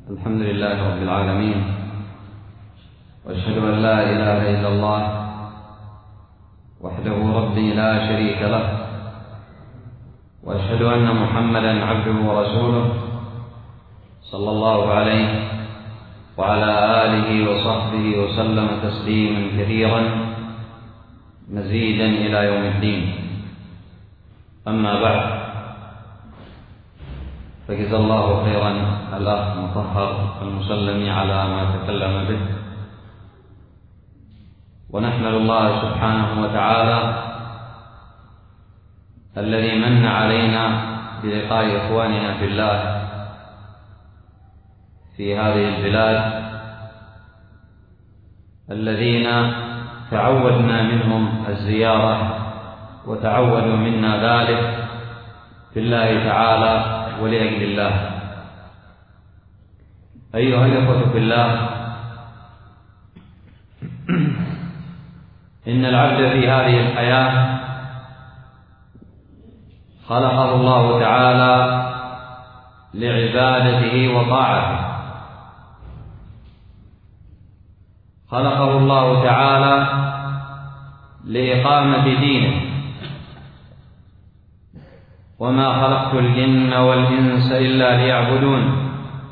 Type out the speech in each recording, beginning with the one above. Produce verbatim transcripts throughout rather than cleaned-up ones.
الحمد لله رب العالمين، وأشهد أن لا إله إلا الله وحده ربي لا شريك له، وأشهد أن محمدا عبده ورسوله صلى الله عليه وعلى آله وصحبه وسلم تسليما كثيرا مزيدا إلى يوم الدين. أما بعد، فجزا الله خيرا الأخ مطهر المسلم على ما تكلم به، ونحمد الله سبحانه وتعالى الذي من علينا بلقاء إخواننا في الله في هذه البلاد الذين تعودنا منهم الزيارة وتعودوا منا ذلك في الله تعالى ولأجل الله. أيها الإخوة في الله، إن العبد في هذه الحياة خلقه الله تعالى لعبادته وطاعته، خلقه الله تعالى لإقامة دينه، وما خلقت الجن والإنس إلا ليعبدون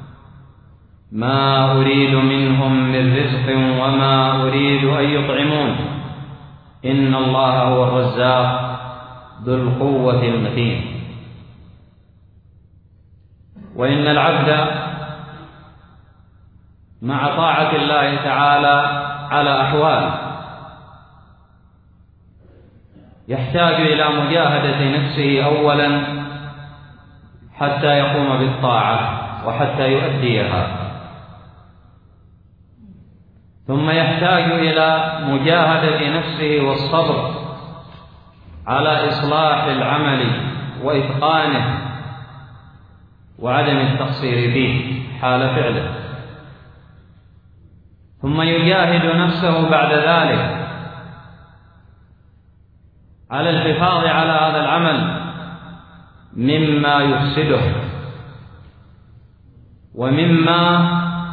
ما أريد منهم من رزق وما أريد أن يطعمون إن الله هو الرزاق ذو القوة المتين. وإن العبد مع طاعة الله تعالى على أحوال يحتاج إلى مجاهدة نفسه أولا حتى يقوم بالطاعة وحتى يؤديها، ثم يحتاج إلى مجاهدة نفسه والصبر على إصلاح العمل وإتقانه وعدم التقصير فيه حال فعله، ثم يجاهد نفسه بعد ذلك على الحفاظ على هذا العمل مما يفسده ومما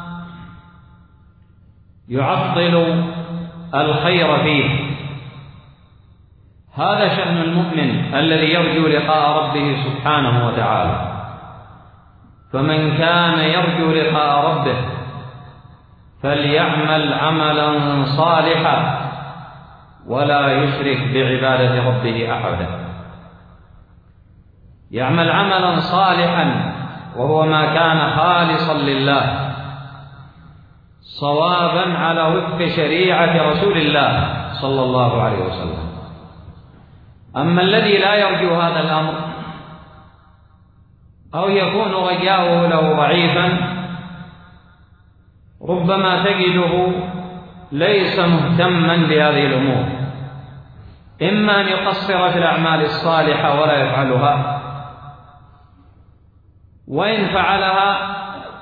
يعطل الخير فيه. هذا شأن المؤمن الذي يرجو لقاء ربه سبحانه وتعالى. فمن كان يرجو لقاء ربه فليعمل عملا صالحا ولا يشرك بعبادة ربه أحدا. يعمل عملا صالحا وهو ما كان خالصا لله صوابا على وفق شريعة رسول الله صلى الله عليه وسلم. أما الذي لا يرجو هذا الأمر أو يكون رجاؤه له ضعيفا ربما تجده ليس مهتما بهذه الأمور، إما أن يقصر في الأعمال الصالحة ولا يفعلها، وإن فعلها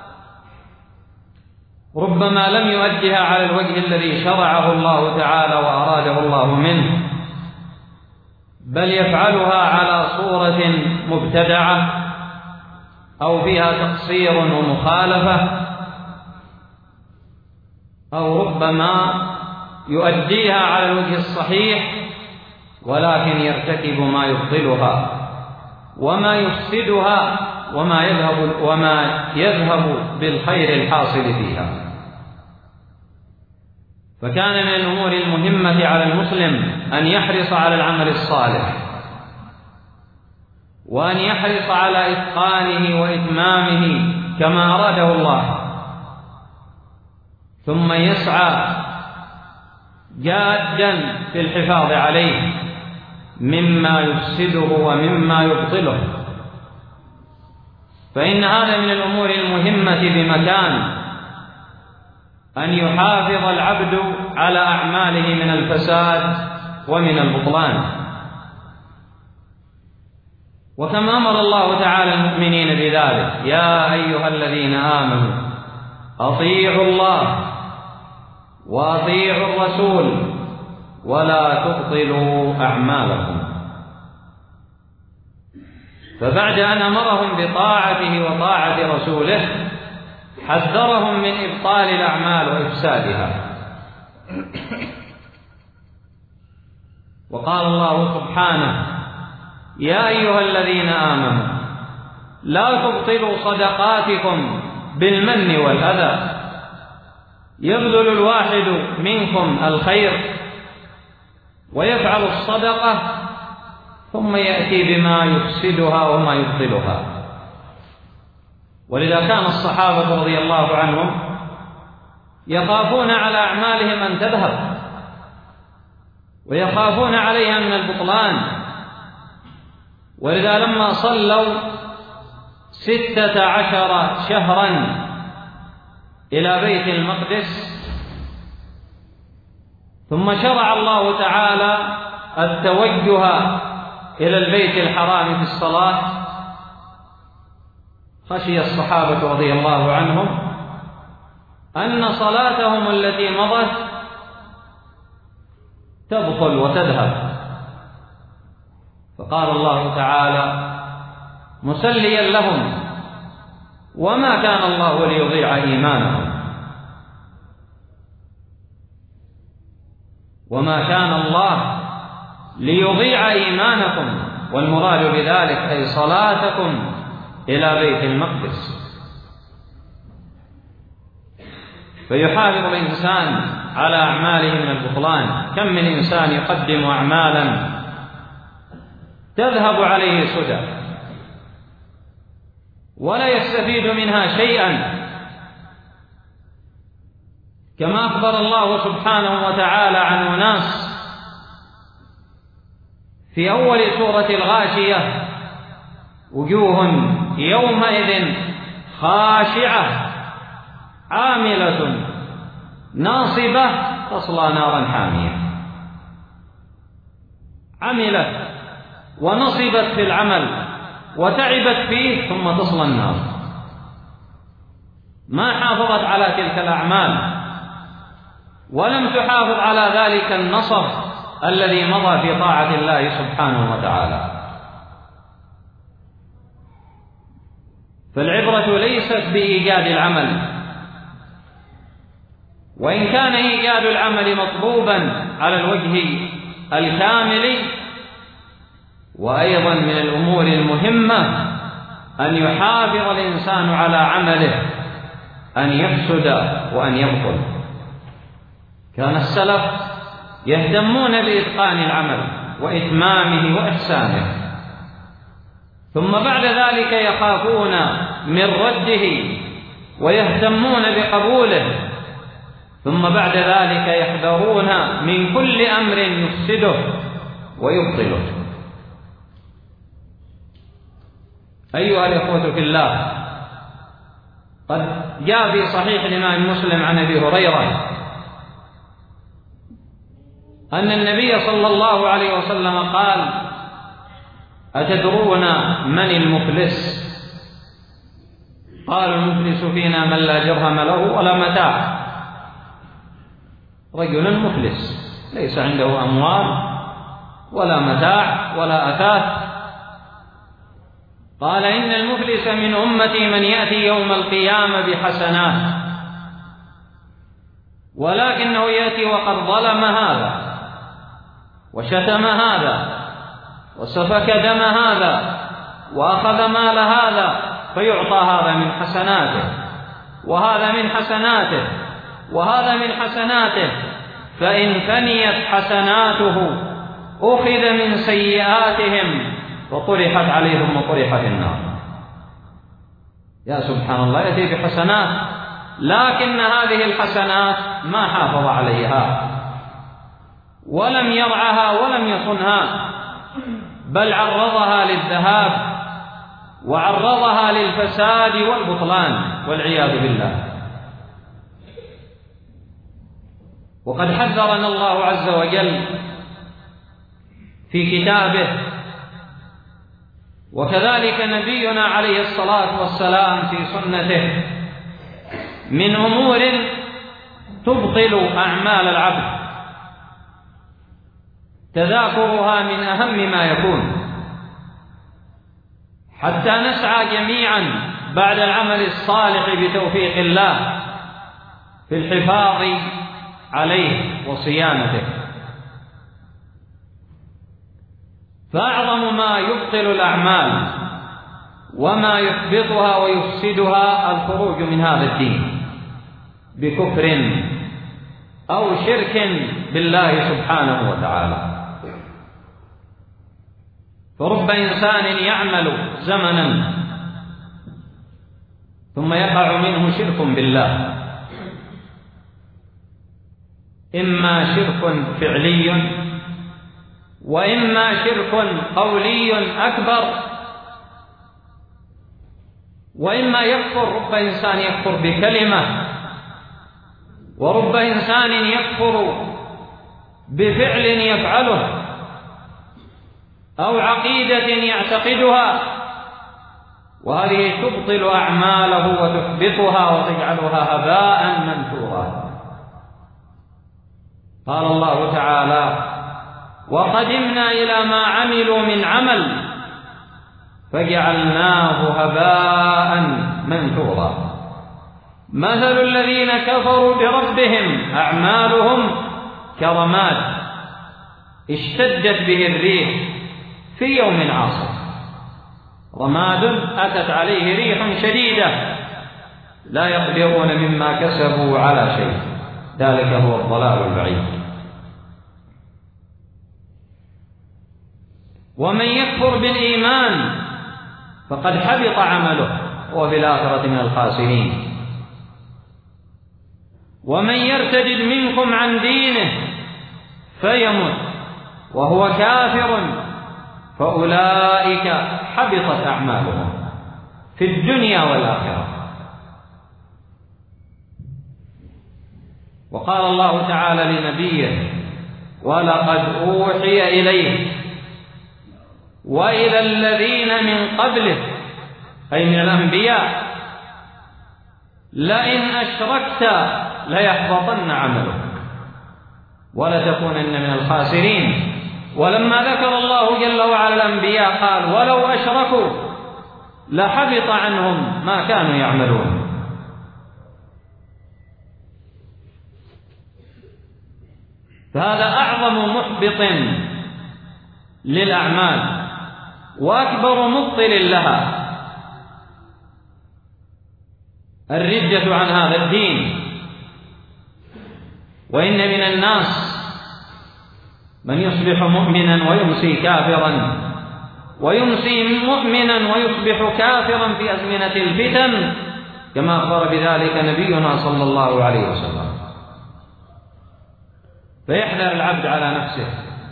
ربما لم يؤدها على الوجه الذي شرعه الله تعالى وأراده الله منه، بل يفعلها على صورة مبتدعة أو فيها تقصير ومخالفة، أو ربما يؤديها على الوجه الصحيح ولكن يرتكب ما يبطلها وما يفسدها وما يذهب وما يذهب بالخير الحاصل فيها. فكان من الأمور المهمة على المسلم أن يحرص على العمل الصالح، وأن يحرص على إتقانه وإتمامه كما أراده الله، ثم يسعى جادا في الحفاظ عليه مما يفسده ومما يبطله. فإن هذا من الأمور المهمة بمكان أن يحافظ العبد على أعماله من الفساد ومن البطلان. وكما أمر الله تعالى المؤمنين بذلك: يا أيها الذين آمنوا أطيعوا الله وأطيعوا الرسول ولا تبطلوا أعمالكم. فبعد أن أمرهم بطاعته وطاعة رسوله حذرهم من إبطال الأعمال وإفسادها. وقال الله سبحانه: يا أيها الذين آمنوا لا تبطلوا صدقاتكم بالمن والأذى يبذل الواحد منكم الخير ويفعل الصدقة ثم يأتي بما يفسدها وما يبطلها. ولذا كان الصحابة رضي الله عنهم يخافون على أعمالهم أن تذهب ويخافون عليها من البطلان. ولذا لما صلوا ستة عشر شهرا إلى بيت المقدس ثم شرع الله تعالى التوجه إلى البيت الحرام في الصلاة، خشي الصحابة رضي الله عنهم أن صلاتهم التي مضت تبطل وتذهب، فقال الله تعالى مسليا لهم: وما كان الله ليضيع إيمانهم وما كان الله ليضيع إيمانكم، والمراد بذلك أي صلاتكم إلى بيت المقدس. فيحافظ الإنسان على أعماله من البطلان. كم من إنسان يقدم أعمالا تذهب عليه سدى ولا يستفيد منها شيئا، كما أخبر الله سبحانه وتعالى عن أناس في أول سورة الغاشية: وجوه يومئذ خاشعة عاملة ناصبة تصلى نارا حامية. عملت ونصبت في العمل وتعبت فيه ثم تصلى النار، ما حافظت على تلك الأعمال ولم تحافظ على ذلك النصب الذي مضى في طاعة الله سبحانه وتعالى. فالعبرة ليست بإيجاد العمل، وإن كان إيجاد العمل مطلوبا على الوجه الكامل، وأيضا من الأمور المهمة أن يحافظ الإنسان على عمله أن يفسد وأن يبطل. كان السلف يهتمون بإتقان العمل وإتمامه وإحسانه، ثم بعد ذلك يخافون من رده ويهتمون بقبوله، ثم بعد ذلك يحذرون من كل أمر يفسده ويبطله. أيها الإخوة في الله، قد جاء في صحيح الإمام مسلم عن أبي هريرة أن النبي صلى الله عليه وسلم قال: أتدرون من المفلس؟ قال: المفلس فينا من لا درهم له ولا متاع. رجل مفلس ليس عنده أموال ولا متاع ولا أثاث. قال: إن المفلس من أمتي من يأتي يوم القيامة بحسنات، ولكنه يأتي وقد ظلم هذا وشتم هذا وسفك دم هذا وأخذ مال هذا، فيعطى هذا من حسناته وهذا من حسناته وهذا من حسناته، فإن فنيت حسناته أخذ من سيئاتهم وطرحت عليهم وطرحت النار. يا سبحان الله، يأتي بحسنات لكن هذه الحسنات ما حافظ عليها ولم يرعها ولم يصنها، بل عرضها للذهاب وعرضها للفساد والبطلان والعياذ بالله. وقد حذرنا الله عز وجل في كتابه، وكذلك نبينا عليه الصلاة والسلام في سنته، من أمور تبطل أعمال العبد، تذاكرها من أهم ما يكون، حتى نسعى جميعا بعد العمل الصالح بتوفيق الله في الحفاظ عليه وصيانته. فأعظم ما يبطل الأعمال وما يحبطها ويفسدها الخروج من هذا الدين بكفر أو شرك بالله سبحانه وتعالى. فرب إنسان يعمل زمنا ثم يقع منه شرك بالله، إما شرك فعلي وإما شرك قولي أكبر، وإما يكفر، رب إنسان يكفر بكلمة، ورب إنسان يكفر بفعل يفعله أو عقيدة يعتقدها، وهذه تبطل أعماله وتحبطها وتجعلها هباء منثورا. قال الله تعالى: وقدمنا إلى ما عملوا من عمل فجعلناه هباء منثورا. مثل الذين كفروا بربهم أعمالهم كرماد اشتدت به الريح في يوم عاصف. رماد أتت عليه ريح شديدة لا يقدرون مما كسبوا على شيء، ذلك هو الضلال البعيد. ومن يكفر بالإيمان فقد حبط عمله وفي الآخرة من الخاسرين. ومن يرتد منكم عن دينه فيمت وهو كافر فأولئك حبطت أعمالهم في الدنيا والآخرة. وقال الله تعالى لنبيه: ولقد أوحي إليه وإلى الذين من قبله، أي من الأنبياء، لئن أشركت ليحبطن عملك ولتكونن من الخاسرين. ولما ذكر الله جل وعلا الأنبياء قال: ولو أشركوا لحبط عنهم ما كانوا يعملون. فهذا أعظم محبط للأعمال وأكبر مبطل لها، الردة عن هذا الدين. وإن من الناس من يصبح مؤمنا ويمسي كافرا، ويمسي مؤمنا ويصبح كافرا في أزمنة الفتن، كما أخبر بذلك نبينا صلى الله عليه وسلم. فيحذر العبد على نفسه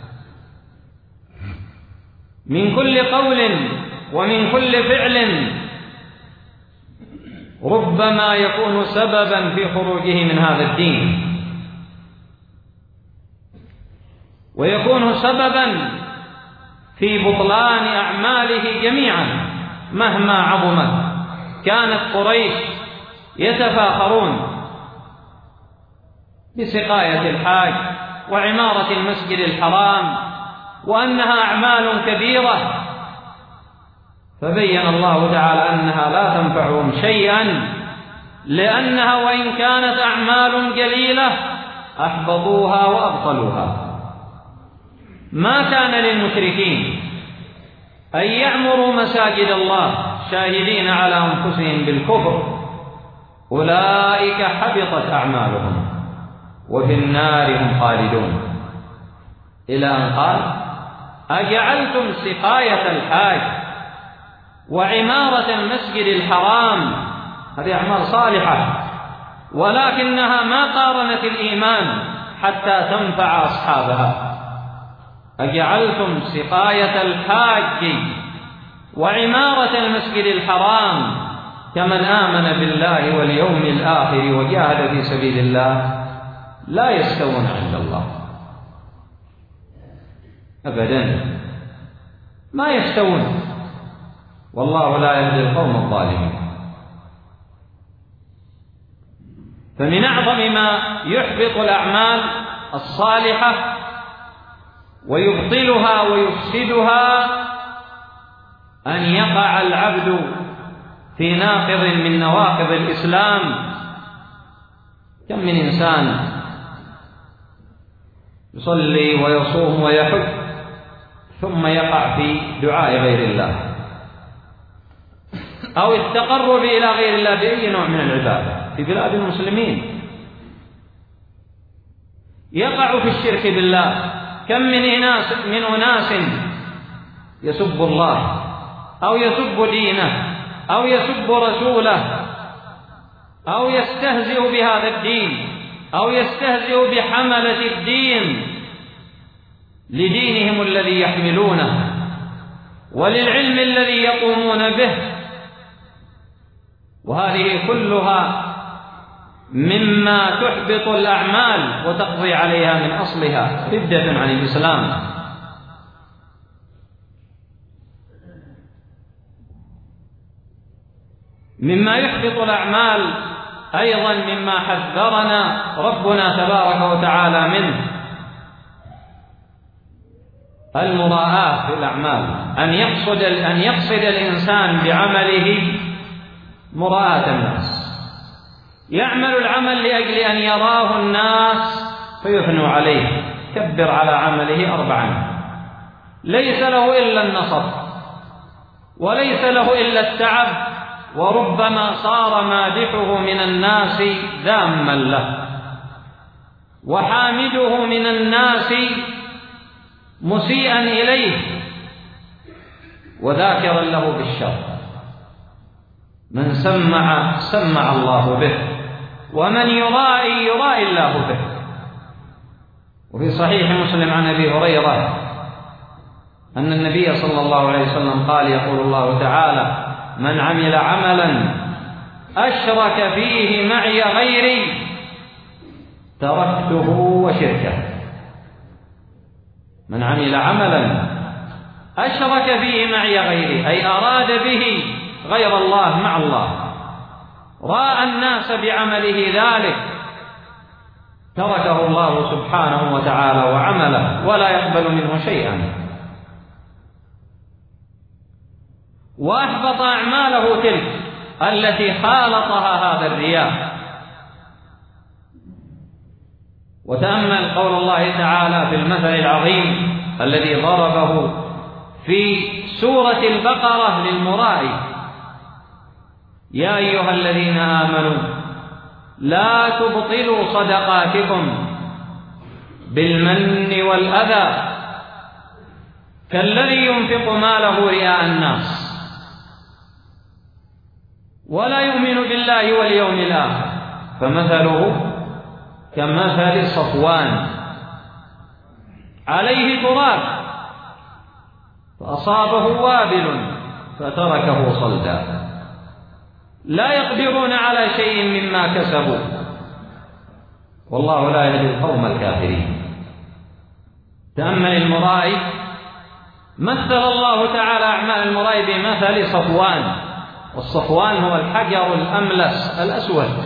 من كل قول ومن كل فعل ربما يكون سببا في خروجه من هذا الدين، ويكون سببا في بطلان أعماله جميعا مهما عظمت. كانت قريش يتفاخرون بسقاية الحاج وعمارة المسجد الحرام وأنها أعمال كبيرة، فبين الله تعالى أنها لا تنفعهم شيئا، لأنها وإن كانت أعمال قليلة أحبطوها وأبطلوها. ما كان للمشركين أن يعمروا مساجد الله شاهدين على أنفسهم بالكفر، أولئك حبطت أعمالهم وفي النار هم خالدون. إلى أن قال: أجعلتم سقاية الحاج وعمارة المسجد الحرام، هذه أعمال صالحة ولكنها ما قارنت الإيمان حتى تنفع أصحابها. أجعلتم سقاية الحاج وعمارة المسجد الحرام كمن آمن بالله واليوم الآخر وجاهد في سبيل الله لا يستوون عند الله أبدا، ما يستوون، والله لا يهدي القوم الظالمين. فمن أعظم ما يحبط الأعمال الصالحة ويبطلها ويفسدها أن يقع العبد في ناقض من نواقض الإسلام. كم من إنسان يصلي ويصوم ويحج ثم يقع في دعاء غير الله أو التقرب إلى غير الله بأي نوع من العبادة في بلاد المسلمين، يقع في الشرك بالله. كم من أناس من أناس يسب الله أو يسب دينه أو يسب رسوله أو يستهزئ بهذا الدين أو يستهزئ بحملة الدين لدينهم الذي يحملونه وللعلم الذي يقومون به، وهذه كلها مما تحبط الأعمال وتقضي عليها من أصلها ردة عن الإسلام. مما يحبط الأعمال أيضا مما حذرنا ربنا تبارك وتعالى منه المراءة في الأعمال، أن يقصد أن يقصد الإنسان بعمله مراءة الناس، يعمل العمل لأجل أن يراه الناس فيثنوا عليه، كبر على عمله أربعا، ليس له إلا النصب وليس له إلا التعب، وربما صار مادحه من الناس ذاما له وحامده من الناس مسيئا إليه وذاكرا له بالشر. من سمع سمع الله به، ومن يرائي يرائي الله به. وفي صحيح مسلم عن أبي هريرة أن النبي صلى الله عليه وسلم قال: يقول الله تعالى: من عمل عملا أشرك فيه معي غيري تركته وشركه. من عمل عملا أشرك فيه معي غيري، أي أراد به غير الله مع الله، رأى الناس بعمله ذلك، تركه الله سبحانه وتعالى وعمله ولا يقبل منه شيئا، وأحبط أعماله تلك التي خالطها هذا الرياء. وتأمل قول الله تعالى في المثل العظيم الذي ضربه في سورة البقرة للمرائي: يا أيها الذين آمنوا لا تبطلوا صدقاتكم بالمن والأذى كالذي ينفق ماله رئاء الناس ولا يؤمن بالله واليوم الآخر فمثله كمثل صفوان عليه تراب فأصابه وابل فتركه صلدا لا يقدرون على شيء مما كسبوا والله لا يهدي القوم الكافرين. تأمل المرائي، مثل الله تعالى أعمال المرائي بمثل صفوان، والصفوان هو الحجر الأملس الأسود،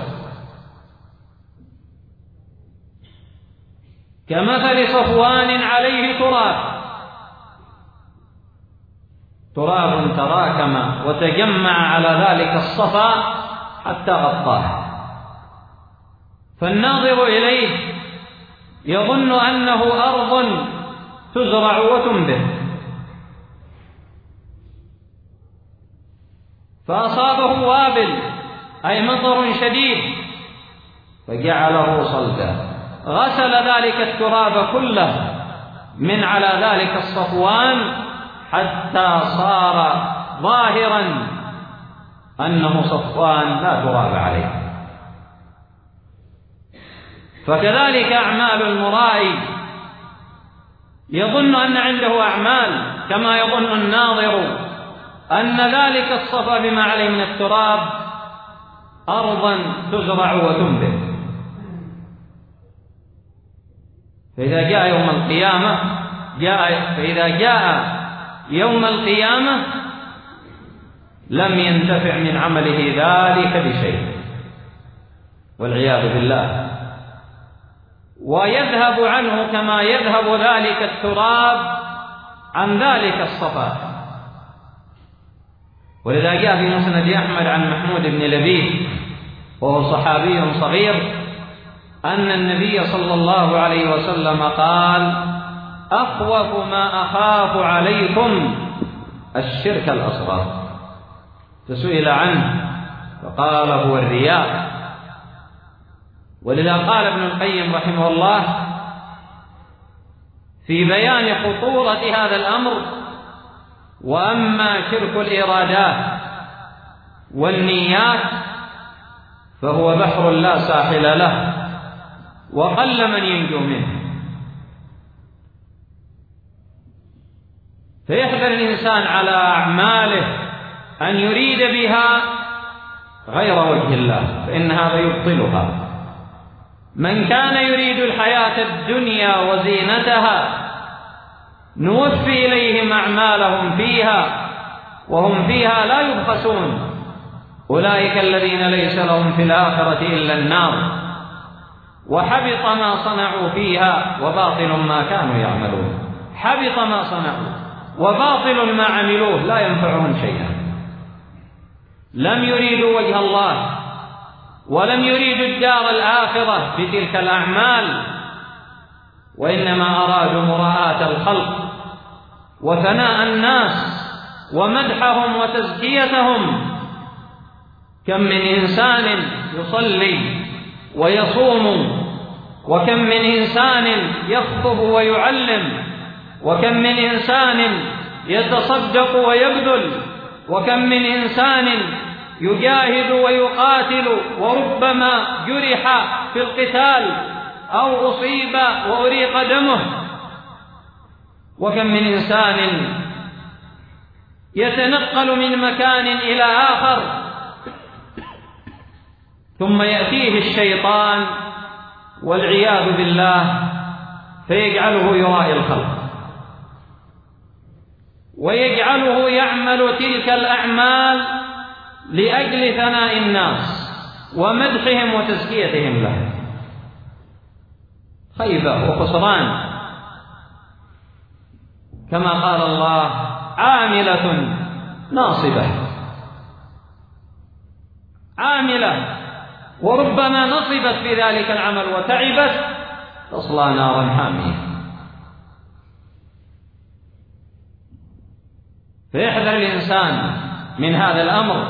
كمثل صفوان عليه تراب، تراب تراكم وتجمع على ذلك الصفا حتى غطاه، فالناظر إليه يظن أنه أرض تزرع وتنبت، فأصابه وابل أي مطر شديد فجعله صلدا، غسل ذلك التراب كله من على ذلك الصفوان حتى صار ظاهرا أنه صفوان لا تراب عليه. فكذلك أعمال المرائي يظن أن عنده أعمال كما يظن الناظر أن ذلك الصفا بما عليه من التراب أرضا تزرع وتنبت. فإذا جاء يوم القيامة جاء فإذا جاء يوم القيامة لم ينتفع من عمله ذلك بشيء والعياذ بالله، ويذهب عنه كما يذهب ذلك التراب عن ذلك الصفا. ولذا جاء في مسند أحمد عن محمود بن لبيد وهو صحابي صغير أن النبي صلى الله عليه وسلم قال: أخوف ما أخاف عليكم الشرك الأصغر. فسئل عنه فقال: هو الرياء. ولذا قال ابن القيم رحمه الله في بيان خطورة هذا الأمر: وأما شرك الإرادات والنيات فهو بحر لا ساحل له وقل من ينجو منه. فيحذر الإنسان على أعماله أن يريد بها غير وجه الله، فإن هذا يبطلها. من كان يريد الحياة الدنيا وزينتها نوفي إليهم أعمالهم فيها وهم فيها لا يبخسون. أولئك الذين ليس لهم في الآخرة إلا النار وحبط ما صنعوا فيها وباطل ما كانوا يعملون. حبط ما صنعوا وباطل ما عملوه لا ينفعهم شيئا. لم يريدوا وجه الله ولم يريدوا الدار الآخرة بتلك الأعمال، وإنما أرادوا مراءة الخلق وثناء الناس ومدحهم وتزكيتهم. كم من إنسان يصلي ويصوم، وكم من إنسان يخطب ويعلم، وكم من إنسان يتصدق ويبذل، وكم من إنسان يجاهد ويقاتل وربما جرح في القتال أو أصيب وأريق دمه، وكم من إنسان يتنقل من مكان إلى آخر ثم يأتيه الشيطان والعياذ بالله فيجعله يرائي الخلق ويجعله يعمل تلك الأعمال لأجل ثناء الناس ومدحهم وتزكيتهم له. خيبة وخسران، كما قال الله: عاملة ناصبة. عاملة وربما نصبت في ذلك العمل وتعبت تصلى نارا حامية. فيحذر الإنسان من هذا الأمر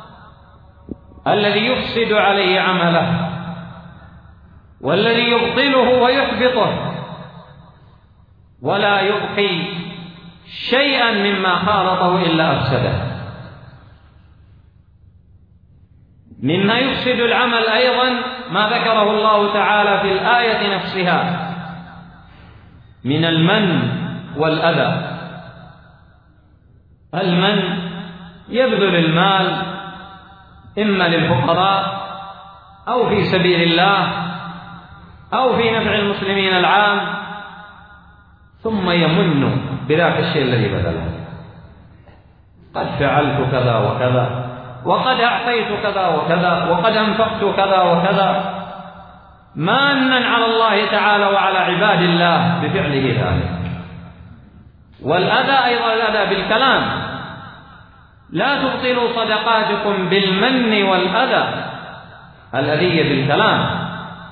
الذي يفسد عليه عمله والذي يبطله ويحبطه، ولا يبقي شيئا مما خالطه إلا أفسده. مما يفسد العمل أيضا ما ذكره الله تعالى في الآية نفسها من المن والأذى. المن يبذل المال إما للفقراء أو في سبيل الله أو في نفع المسلمين العام، ثم يمن بذاك الشيء الذي بذله: قد فعلت كذا وكذا، وقد أعطيت كذا وكذا، وقد أنفقت كذا وكذا، مانا على الله تعالى وعلى عباد الله بفعله ذلك. والأذى أيضا الأذى بالكلام: لا تبطلوا صدقاتكم بالمن والأذى، الأذية بالكلام.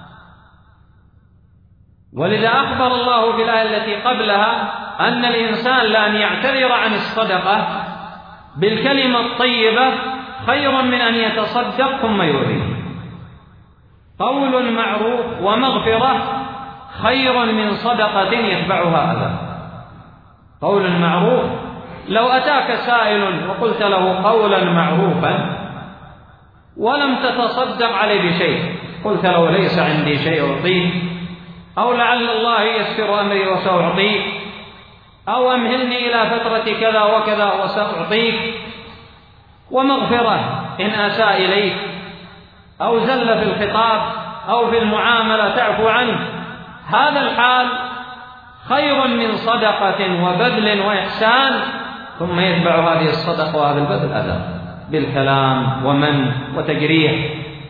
ولذا أخبر الله في الآية التي قبلها أن الإنسان لأن يعتذر عن الصدقة بالكلمة الطيبة خير من أن يتصدق ثم يؤذيه. قول معروف ومغفرة خير من صدقة يتبعها أذى. قول معروف: لو أتاك سائل وقلت له قولا معروفا ولم تتصدق عليه بشيء، قلت له ليس عندي شيء أعطيه، أو لعل الله ييسر أمري وسأعطيك، أو أمهلني إلى فترة كذا وكذا وسأعطيك. ومغفرة إن أساء إليك أو زل في الخطاب أو في المعاملة تعفو عنه. هذا الحال خير من صدقة وبذل وإحسان ثم يتبع هذه الصدقة وهذا البذل أذى بالكلام ومن وتجريح.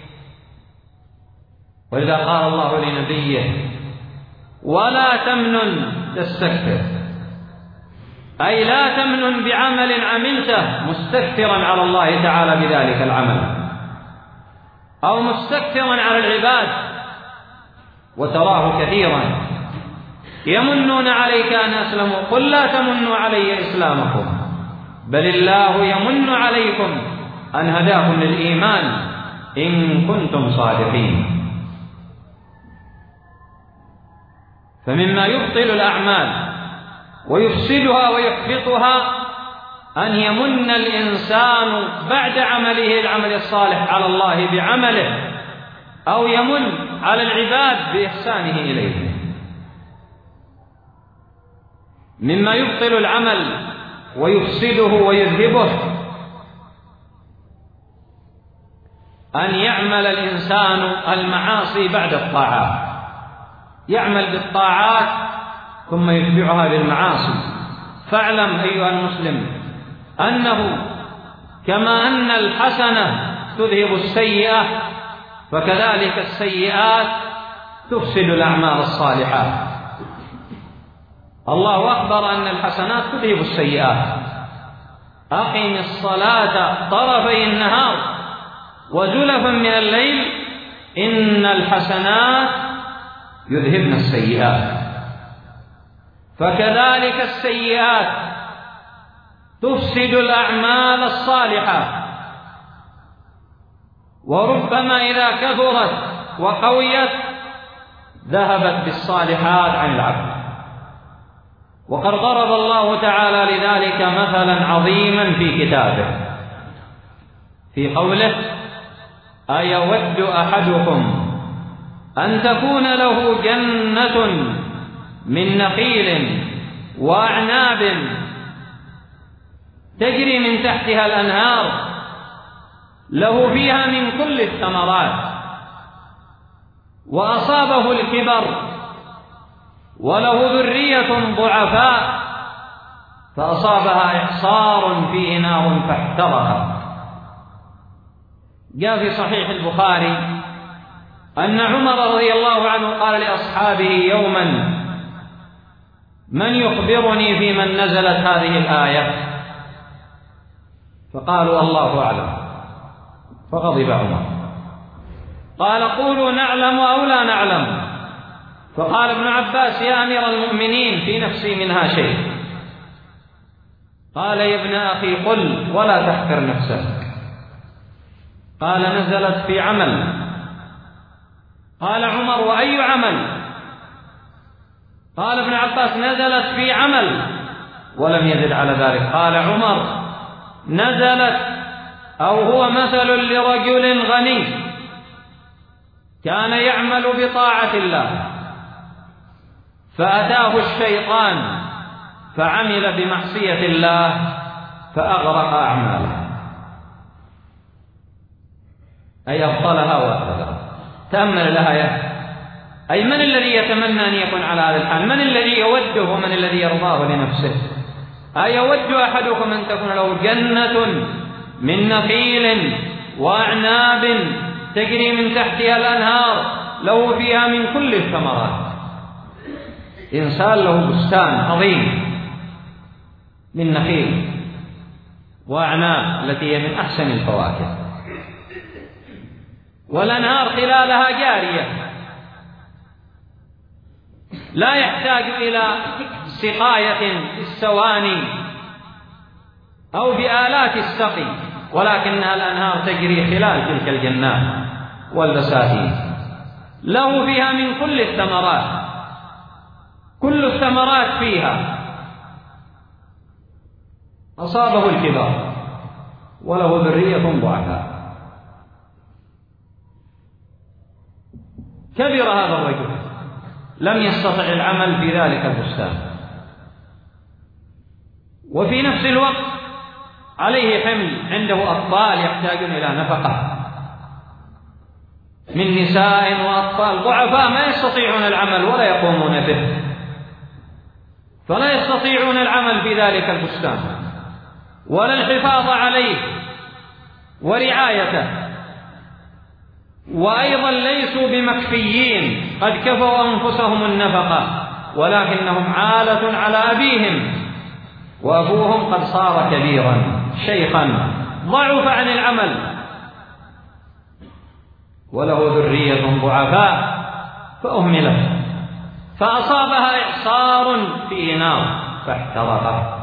ولذا قال الله لنبيه: ولا تمنن تستكثر. أي لا تمنن بعمل عملته مستكثرا على الله تعالى بذلك العمل، أو مستكثرا على العباد، وتراه كثيرا يمنون عليك أن أسلموا، قل لا تمنوا علي إسلامكم، بل الله يمن عليكم أن هداكم للإيمان إن كنتم صادقين. فمما يبطل الأعمال ويفسدها ويحبطها أن يمن الإنسان بعد عمله العمل الصالح على الله بعمله، أو يمن على العباد بإحسانه إليه. مما يبطل العمل ويفسده ويذهبه أن يعمل الإنسان المعاصي بعد الطاعات، يعمل بالطاعات ثم يتبعها بالمعاصي. فاعلم أيها المسلم أنه كما أن الحسنة تذهب السيئة، فكذلك السيئات تفسد الأعمال الصالحات. الله أخبر أن الحسنات تذهب السيئات. أقم الصلاة طرفي النهار وزلفا من الليل إن الحسنات يذهبن السيئات. فكذلك السيئات تفسد الأعمال الصالحة، وربما إذا كثرت وقويت ذهبت بالصالحات عن العبد. وقد ضرب الله تعالى لذلك مثلا عظيما في كتابه في قوله: أيود أحدكم أن تكون له جنة من نخيل وأعناب تجري من تحتها الأنهار له فيها من كل الثمرات، وأصابه الكبر وله ذرية ضعفاء فأصابها إعصار فيه نار فاحترقت. جاء في صحيح البخاري أن عمر رضي الله عنه قال لأصحابه يوما: من يخبرني في من نزلت هذه الآية؟ فقالوا: الله أعلم. فغضب عمر قال: قولوا نعلم أو لا نعلم. فقال ابن عباس: يا أمير المؤمنين في نفسي منها شيء. قال: يا ابن أخي قل ولا تحقر نفسك. قال: نزلت في عمل. قال عمر: وأي عمل؟ قال ابن عباس: نزلت في عمل، ولم يزد على ذلك. قال عمر: نزلت أو هو مثل لرجل غني كان يعمل بطاعة الله فأتاه الشيطان فعمل بمعصية الله فأغرق أعماله، أي أبطلها وأبطلها. تأمل الآية، أي من الذي يتمنى أن يكون على هذا الحال؟ من الذي يوده ومن الذي يرضاه لنفسه؟ أيود أحدكم أن تكون له جنة من نخيل وأعناب تجري من تحتها الأنهار له فيها من كل الثمرات؟ إنسان له بستان عظيم من نخيل وأعناب التي هي من أحسن الفواكه، والأنهار خلالها جارية لا يحتاج إلى سقاية السواني أو بآلات السقي، ولكنها الأنهار تجري خلال تلك الجنات والبساتين، له فيها من كل الثمرات، كل الثمرات فيها. أصابه الكبر وله ذرية ضعفاء. كبر هذا الرجل لم يستطع العمل في ذلك البستان، وفي نفس الوقت عليه حمل، عنده أطفال يحتاجون إلى نفقة من نساء وأطفال ضعفاء ما يستطيعون العمل ولا يقومون به، فلا يستطيعون العمل في ذلك البستان ولا الحفاظ عليه ورعايته، وأيضا ليسوا بمكفيين، قد كفوا أنفسهم النفقة، ولكنهم عالة على أبيهم وأبوهم قد صار كبيرا شيخا ضعف عن العمل، وله ذرية ضعفاء فأهملت، فأصابها إعصار فيه نار فاحترقت.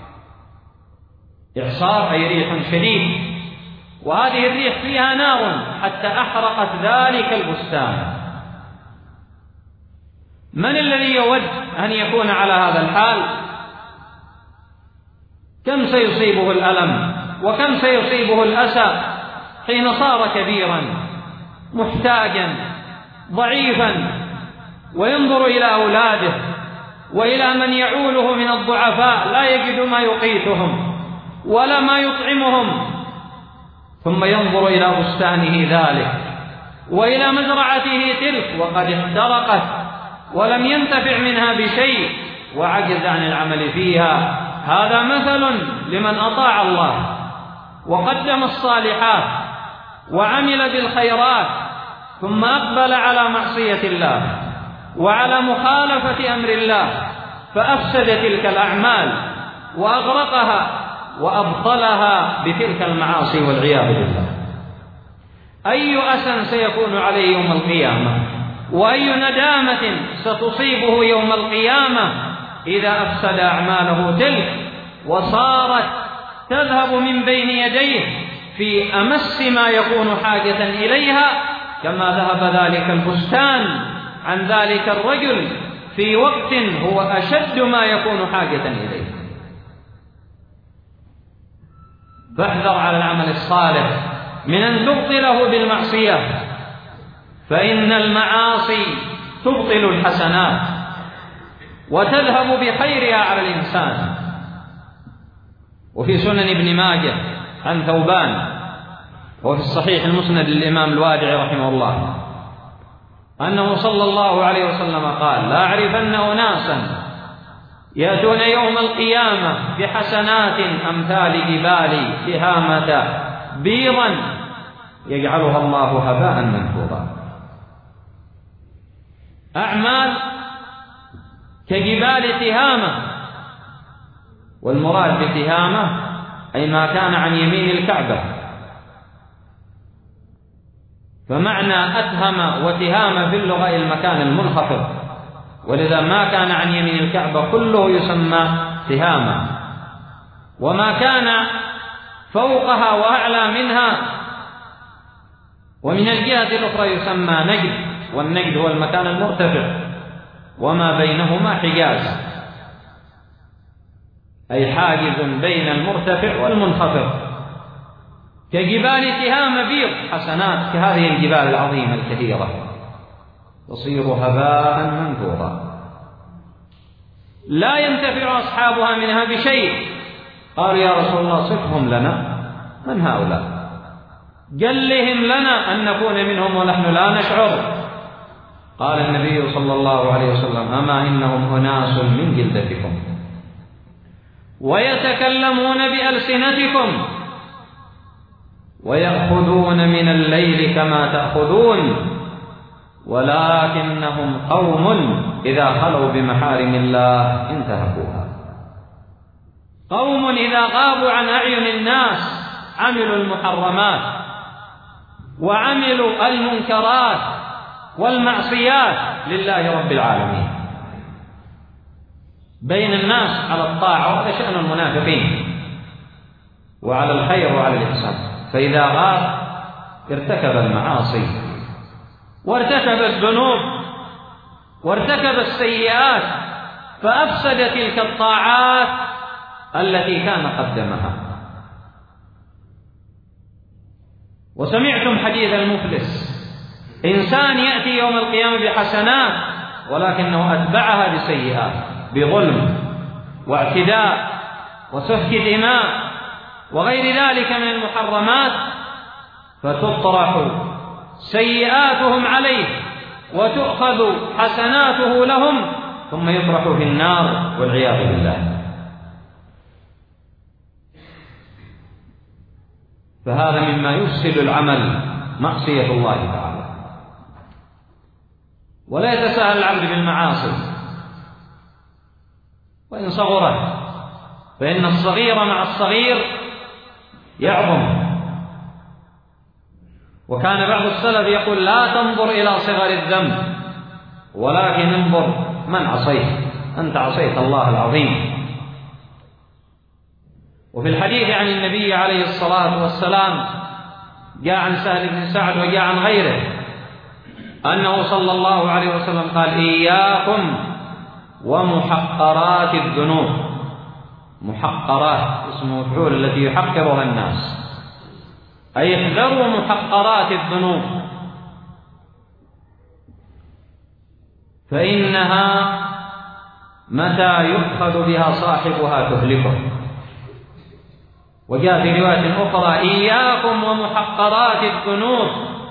إعصار أي ريح شديد، وهذه الريح فيها نار حتى أحرقت ذلك البستان. من الذي يود أن يكون على هذا الحال؟ كم سيصيبه الألم وكم سيصيبه الأسى حين صار كبيرا محتاجا ضعيفا، وينظر إلى أولاده وإلى من يعوله من الضعفاء لا يجد ما يقيتهم ولا ما يطعمهم، ثم ينظر إلى بستانه ذلك وإلى مزرعته تلك وقد احترقت ولم ينتفع منها بشيء وعجز عن العمل فيها. هذا مثل لمن أطاع الله وقدم الصالحات وعمل بالخيرات ثم أقبل على معصية الله وعلى مخالفة أمر الله، فأفسد تلك الأعمال وأغرقها وأبطلها بتلك المعاصي والعياذ بالله. أي أسى سيكون عليه يوم القيامة، وأي ندامة ستصيبه يوم القيامة إذا أفسد أعماله تلك وصارت تذهب من بين يديه في أمس ما يكون حاجة إليها، كما ذهب ذلك البستان عن ذلك الرجل في وقت هو أشد ما يكون حاجة إليه. فاحذر على العمل الصالح من أن تبطله بالمعصية، فإن المعاصي تبطل الحسنات وتذهب بخيرها على الإنسان. وفي سنن ابن ماجه عن ثوبان، وفي الصحيح المسند للإمام الوادعي رحمه الله، أنه صلى الله عليه وسلم قال: لا أعرفن أناسا يأتون يوم القيامة بحسنات أمثال جبال تهامة بيضا يجعلها الله هباء منثورا. أعمال كجبال تهامة، والمراد بتهامة أي ما كان عن يمين الكعبة، فمعنى أتهم وتهامة في اللغة المكان المنخفض، ولذا ما كان عن يمين الكعبة كله يسمى تهامة، وما كان فوقها وأعلى منها ومن الجهة الأخرى يسمى نجد، والنجد هو المكان المرتفع وما بينهما حجاز، أي حاجز بين المرتفع والمنخفض. كجبال تهام بيض حسنات كهذه الجبال العظيمة الكثيرة تصير هباء منثورا لا ينتفع أصحابها منها بشيء. قالوا: يا رسول الله صفهم لنا، من هؤلاء؟ جلهم لنا أن نكون منهم ونحن لا نشعر. قال النبي صلى الله عليه وسلم: أما إنهم أناس من جلدتكم ويتكلمون بألسنتكم ويأخذون من الليل كما تأخذون، ولكنهم قوم إذا خلوا بمحارم الله انتهكوها. قوم إذا غابوا عن أعين الناس عملوا المحرمات وعملوا المنكرات والمعصيات لله رب العالمين بين الناس على الطاعة، وهذا شأن المنافقين، وعلى الخير وعلى الإحسان. فإذا غاب ارتكب المعاصي وارتكب الذنوب وارتكب السيئات، فأفسد تلك الطاعات التي كان قدمها. وسمعتم حديث المفلس: إنسان يأتي يوم القيامة بحسنات ولكنه أتبعها بسيئات، بظلم واعتداء وسفك دماء وغير ذلك من المحرمات، فتطرح سيئاتهم عليه وتؤخذ حسناته لهم ثم يطرح في النار والعياذ بالله. فهذا مما يفسد العمل معصية الله تعالى. ولا يتساهل العبد بالمعاصي وإن صغرت، فإن الصغير مع الصغير يعظم. وكان بعض السلف يقول: لا تنظر إلى صغر الذنب ولكن انظر من عصيت، أنت عصيت الله العظيم. وفي الحديث عن النبي عليه الصلاة والسلام جاء عن سهل بن سعد وجاء عن غيره أنه صلى الله عليه وسلم قال: إياكم ومحقرات الذنوب. محقرات اسم مفعول التي يحقرها الناس، أي احذروا محقرات الذنوب فإنها متى يؤخذ بها صاحبها تهلكه. وجاء في رواية أخرى: إياكم ومحقرات الذنوب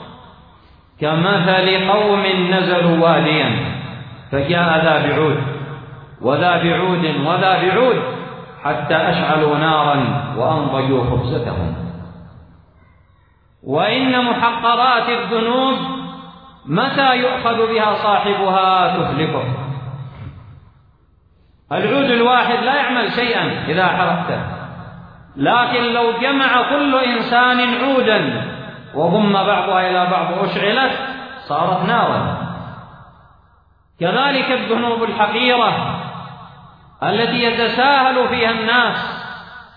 كمثل قوم نزلوا واديا فجاء ذا بعود وذا بعود وذا بعود حتى أشعلوا نارا وأنضجوا خبزتهم. وإن محقرات الذنوب متى يؤخذ بها صاحبها تهلكه. العود الواحد لا يعمل شيئا إذا حرقته، لكن لو جمع كل إنسان عودا وضم بعضها إلى بعض أشعلت صارت نارا. كذلك الذنوب الحقيرة التي يتساهل فيها الناس،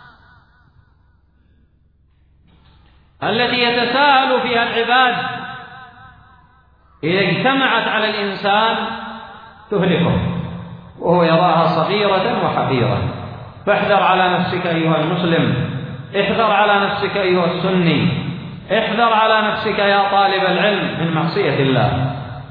التي يتساهل فيها العباد، إذا اجتمعت على الإنسان تهلكه وهو يراها صغيرة وحقيرة. فاحذر على نفسك أيها المسلم، احذر على نفسك أيها السني، احذر على نفسك يا طالب العلم من معصية الله،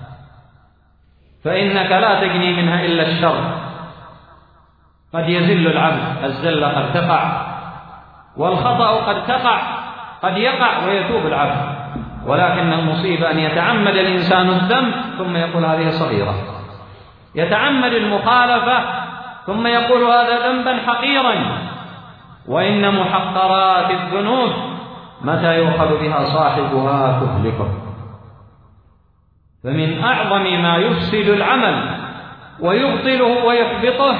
فإنك لا تجني منها إلا الشر. قد يزل العبد، الزلة قد تقع والخطأ قد تقع، قد يقع ويتوب العبد، ولكن المصيبة أن يتعمد الإنسان الذنب ثم يقول هذه صغيرة، يتعمد المخالفة ثم يقول هذا ذنبا حقيرا. وإن محقرات الذنوب متى يؤخذ بها صاحبها تهلكه. فمن أعظم ما يفسد العمل ويبطله ويحبطه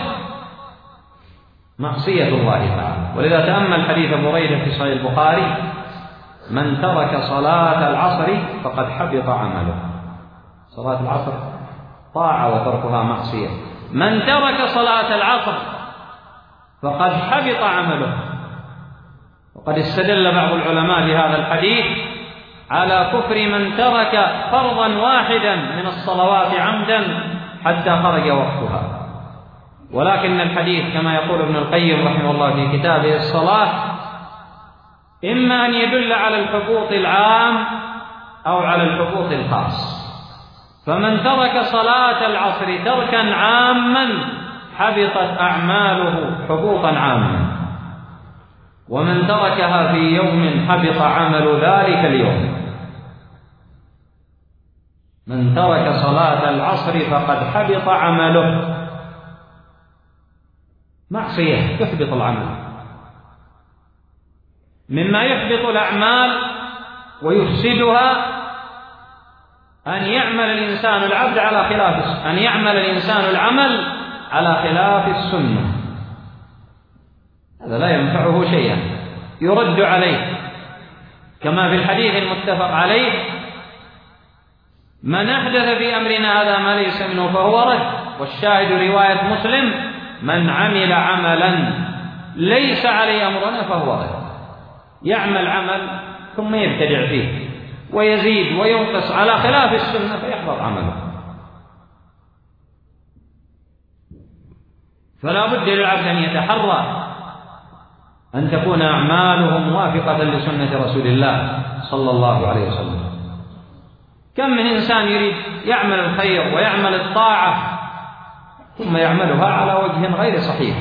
معصية الله تعالى. ولذا تأمل حديث بريدة في صحيح البخاري: من ترك صلاة العصر فقد حبط عمله. صلاة العصر طاعة وتركها معصية. من ترك صلاة العصر فقد حبط عمله. وقد استدل بعض العلماء بهذا الحديث على كفر من ترك فرضا واحدا من الصلوات عمدا حتى خرج وقتها. ولكن الحديث كما يقول ابن القيم رحمه الله في كتابه الصلاة إما أن يدل على الحبوط العام أو على الحبوط الخاص. فمن ترك صلاة العصر تركا عاما حبطت أعماله حبوطا عاما، ومن تركها في يوم حبط عمل ذلك اليوم. من ترك صلاة العصر فقد حبط عمله. معصية تحبط العمل. مما يحبط الأعمال ويفسدها أن يعمل الإنسان العبد على خلاف أن يعمل الإنسان العمل على خلاف السنة. هذا لا ينفعه شيئا، يرد عليه، كما في الحديث المتفق عليه: من أحدث في أمرنا هذا ما ليس منه فهو رد. والشاهد رواية مسلم: من عمل عملا ليس عليه أمرنا فهو رد. يعمل عمل ثم يبتدع فيه ويزيد وينقص على خلاف السنة فيحبط عمله. فلا بد للعبد أن يتحرى أن تكون أعماله موافقة لسنة رسول الله صلى الله عليه وسلم. كم من إنسان يريد يعمل الخير ويعمل الطاعة ثم يعملها على وجه غير صحيح،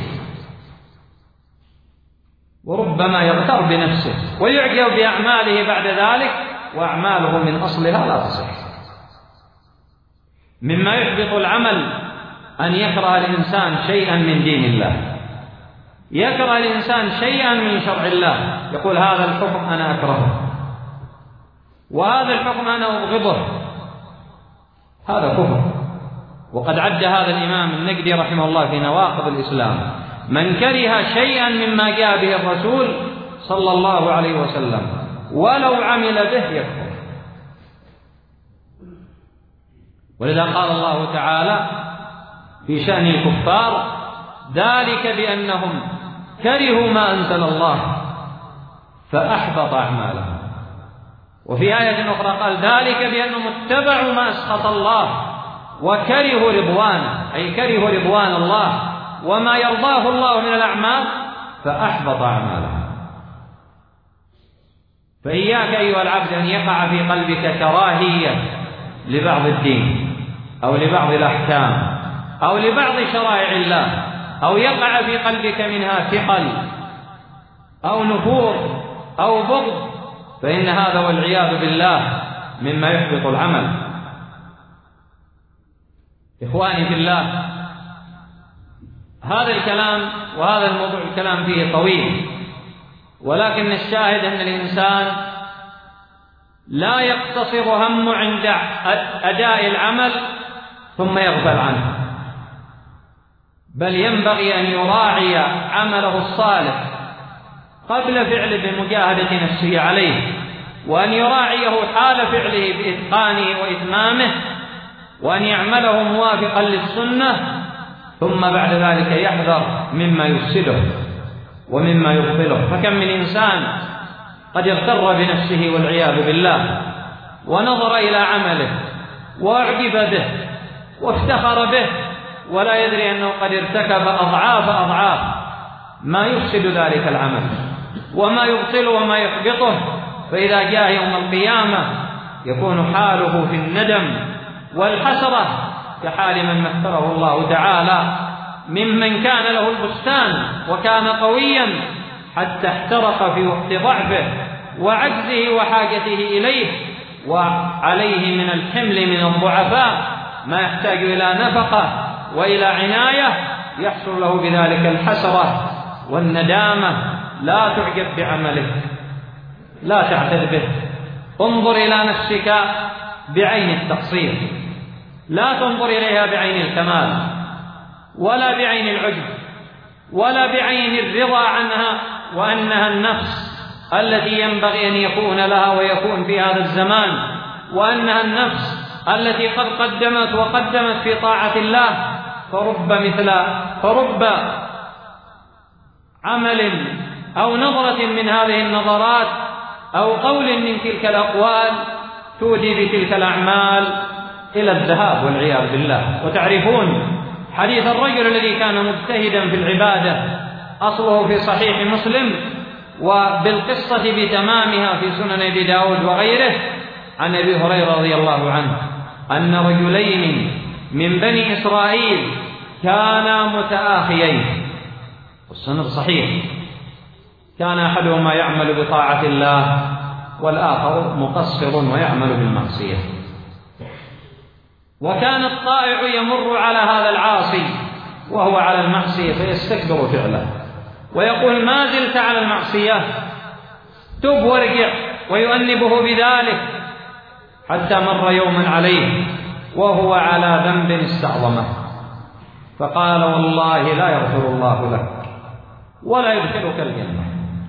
وربما يغتر بنفسه ويعجب بأعماله بعد ذلك وأعماله من أصلها لا تصح. مما يحبط العمل أن يكره الإنسان شيئا من دين الله، يكره الإنسان شيئا من شرع الله، يقول هذا الحكم أنا أكرهه وهذا الحكم أنا أبغضه، هذا كفر. وقد عد هذا الإمام النقدي رحمه الله في نواقض الإسلام من كره شيئا مما جاء به الرسول صلى الله عليه وسلم ولو عمل به يكفر. ولذا قال الله تعالى في شأن الكفار: ذلك بأنهم كرهوا ما أنزل الله فأحبط أعمالهم. وفي آية أخرى قال: ذلك بأنهم اتبعوا ما أسخط الله وكرهوا رضوانه، أي كرهوا رضوان الله وما يرضاه الله من الأعمال فأحبط أعمالهم. فإياك أيها العبد أن يقع في قلبك كراهية لبعض الدين أو لبعض الأحكام أو لبعض شرائع الله، أو يقع في قلبك منها ثقل أو نفور أو بغض، فإن هذا والعياذ بالله مما يحبط العمل. إخواني في الله، هذا الكلام وهذا الموضوع الكلام فيه طويل، ولكن الشاهد أن الإنسان لا يقتصر همه عند أداء العمل ثم يغفل عنه، بل ينبغي أن يراعي عمله الصالح قبل فعله بمجاهدة نفسه عليه، وأن يراعيه حال فعله بإتقانه وإتمامه، وأن يعمله موافقا للسنة، ثم بعد ذلك يحذر مما يفسده ومما يبطله. فكم من إنسان قد اغتر بنفسه والعياذ بالله ونظر إلى عمله وأعجب به وافتخر به ولا يدري أنه قد ارتكب أضعاف أضعاف ما يفسد ذلك العمل وما يبطله وما يحبطه، فإذا جاء يوم القيامة يكون حاله في الندم والحسرة كحال من مثله الله تعالى ممن كان له البستان وكان قويا حتى احترق في وقت ضعفه وعجزه وحاجته إليه، وعليه من الحمل من الضعفاء ما يحتاج إلى نفقة وإلى عناية، يحصل له بذلك الحسرة والندامة. لا تعجب بعملك، لا تعتد به، انظر إلى نفسك بعين التقصير، لا تنظر إليها بعين الكمال ولا بعين العجب ولا بعين الرضا عنها وأنها النفس التي ينبغي أن يكون لها ويكون في هذا الزمان، وأنها النفس التي قد قدمت وقدمت في طاعة الله. فرب مثل فرب عمل أو نظرة من هذه النظرات أو قول من تلك الأقوال تودي بتلك الأعمال إلى الذهاب والعياذ بالله. وتعرفون حديث الرجل الذي كان مجتهدا في العبادة، أصله في صحيح مسلم وبالقصة بتمامها في سنن أبي داود وغيره، عن أبي هريرة رضي الله عنه أن رجلين من بني إسرائيل كانا متآخيين، والسند صحيح، كان أحدهما يعمل بطاعة الله والآخر مقصر ويعمل بالمعصية. وكان الطائع يمر على هذا العاصي وهو على المعصية فيستكبر فعله ويقول: ما زلت على المعصية؟ تب وارجع، ويؤنبه بذلك، حتى مر يوما عليه وهو على ذنب استعظمه، فقال: والله لا يغفر الله لك ولا يدخلك الجنة.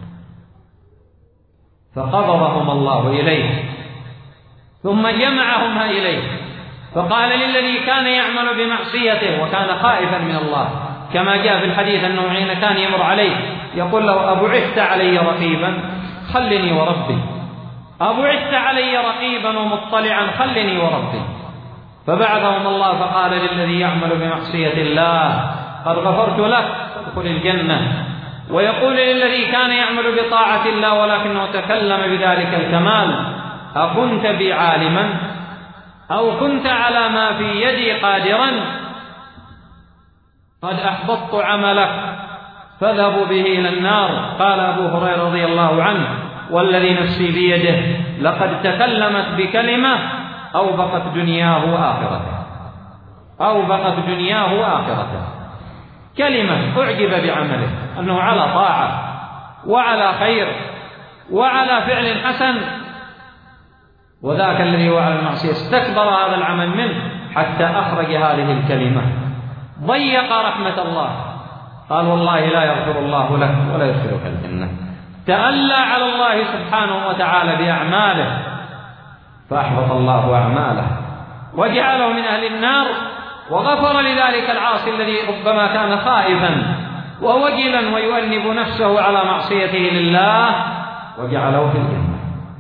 فقبضهم الله إليه ثم جمعهما إليه، فقال للذي كان يعمل بمعصيته وكان خائفا من الله، كما جاء في الحديث أنه حين كان يمر عليه يقول له: أبعثت علي رقيبا خلني وربي، أبعثت علي رقيبا ومطلعا خلني وربي. فبعثهم الله فقال للذي يعمل بمعصية الله: قد غفرت لك فادخل الجنة. ويقول للذي كان يعمل بطاعة الله ولكنه تكلم بذلك الكمال: أكنت بي عالما أو كنت على ما في يدي قادرا؟ قد أحبطت عملك فاذهبوا به إلى النار. قال أبو هريرة رضي الله عنه: والذي نفسي بيده لقد تكلمت بكلمة أوبقت دنياه وآخرته، أوبقت دنياه وآخرته، كلمة أعجب بعمله أنه على طاعة وعلى خير وعلى فعل حسن، وذاك الذي هو على المعصية استكبر هذا العمل منه حتى أخرج هذه الكلمة، ضيق رحمة الله، قال والله لا يغفر الله لك ولا يدخلك الجنة. تألى على الله سبحانه وتعالى بأعماله فأحبط الله أعماله وجعله من أهل النار، وغفر لذلك العاصي الذي ربما كان خائفا ووجلا ويؤنب نفسه على معصيته لله وجعله في الجنة.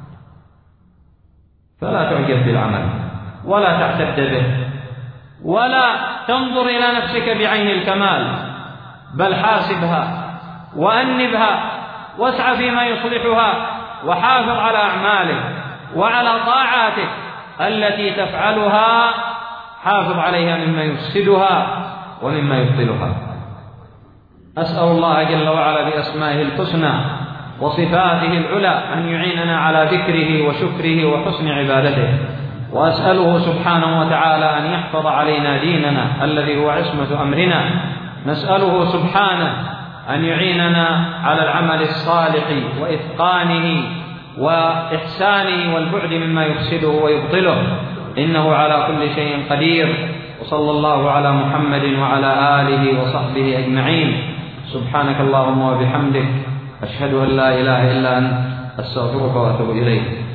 فلا تعجب بالعمل ولا تعتد به ولا تنظر إلى نفسك بعين الكمال، بل حاسبها وأنبها واسعى فيما يصلحها وحافظ على أعمالك وعلى طاعاتك التي تفعلها، حافظ عليها مما يفسدها ومما يبطلها. أسأل الله جل وعلا بأسمائه الحسنى وصفاته العلى أن يعيننا على ذكره وشكره وحسن عبادته، وأسأله سبحانه وتعالى أن يحفظ علينا ديننا الذي هو عصمة أمرنا. نسأله سبحانه أن يعيننا على العمل الصالح وإتقانه وإحسانه والبعد مما يفسده ويبطله، إنه على كل شيء قدير. وصلى الله على محمد وعلى آله وصحبه أجمعين. سبحانك اللهم وبحمدك، أشهد أن لا إله إلا أنت، أستغفرك وأتوب إليك.